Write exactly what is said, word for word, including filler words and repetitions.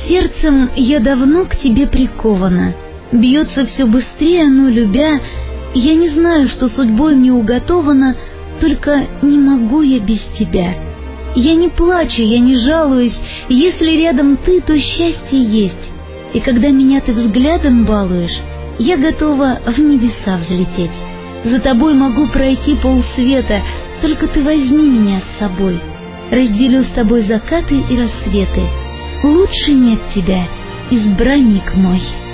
Сердцем я давно к тебе прикована, бьется все быстрее, но любя, я не знаю, что судьбой мне уготовано, только не могу я без тебя. Я не плачу, я не жалуюсь, если рядом ты, то счастье есть. И когда меня ты взглядом балуешь, я готова в небеса взлететь. За тобой могу пройти полсвета, только ты возьми меня с собой. Разделю с тобой закаты и рассветы. Лучше нет тебя, избранник мой.